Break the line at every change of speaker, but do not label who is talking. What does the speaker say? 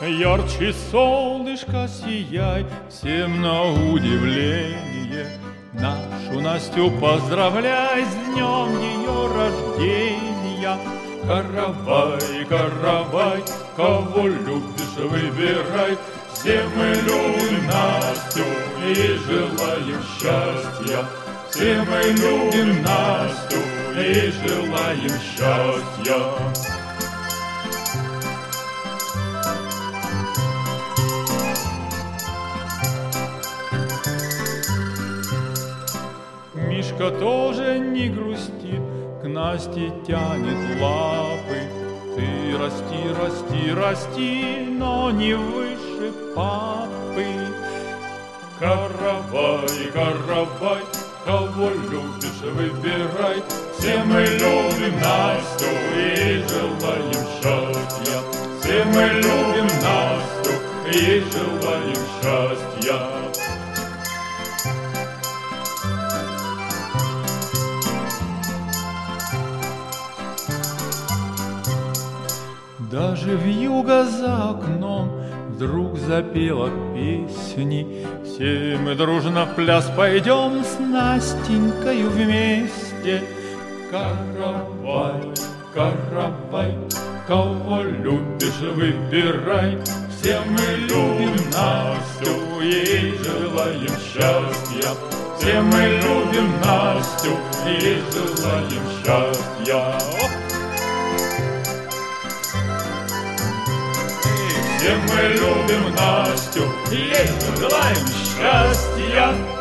Ярче солнышко сияй, всем на удивление. Нашу Настю поздравляй с днем ее рождения. Каравай, каравай, кого любишь, выбирай. Все мы любим Настю и желаем счастья. Все мы любим Настю и желаем счастья. Мишка тоже не грустит, к Насте тянет лапы. Ты расти, расти, расти, но не выше папы. Каравай, каравай, кого любишь, выбирай. Все мы любим Настю и желаем счастья. Все мы любим Настю и желаем счастья. Даже вьюга за окном вдруг запела песни. Все мы дружно в пляс пойдем с Настенькою вместе. Каравай, каравай, кого любишь, выбирай. Все мы любим Настю и желаем счастья. Все мы любим Настю и желаем счастья. Все мы любим Настю и ей желаем счастья.